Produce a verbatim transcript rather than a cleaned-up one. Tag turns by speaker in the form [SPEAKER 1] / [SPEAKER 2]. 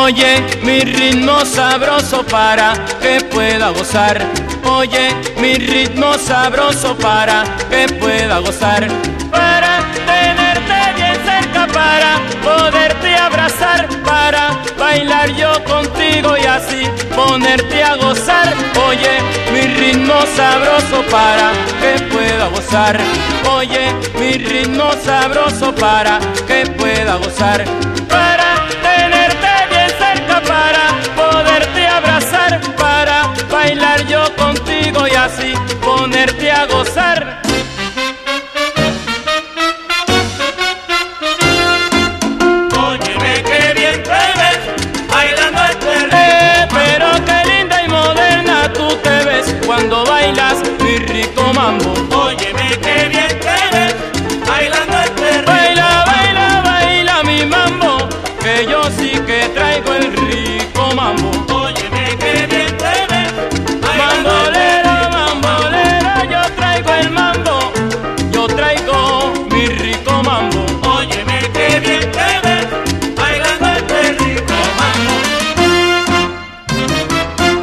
[SPEAKER 1] Oye, mi ritmo sabroso para que pueda gozar. Oye, mi ritmo sabroso para que pueda gozar. Para tenerte bien cerca, para poderte abrazar, para bailar yo contigo y así ponerte a gozar. Oye, mi ritmo sabroso para que pueda gozar. Oye, mi ritmo sabroso para que pueda gozar. Para tenerte bien cerca, para poderte abrazar, para bailar yo contigo y así ponerte a gozar.
[SPEAKER 2] Óyeme, qué bien te ves bailando este ritmo.
[SPEAKER 1] Eh, pero qué linda y moderna tú te ves cuando bailas mi rico mambo.
[SPEAKER 2] Óyeme, qué bien te ves bailando este ritmo.
[SPEAKER 1] Baila, baila, baila mi mambo, que yo sí que traigo el rico mambo.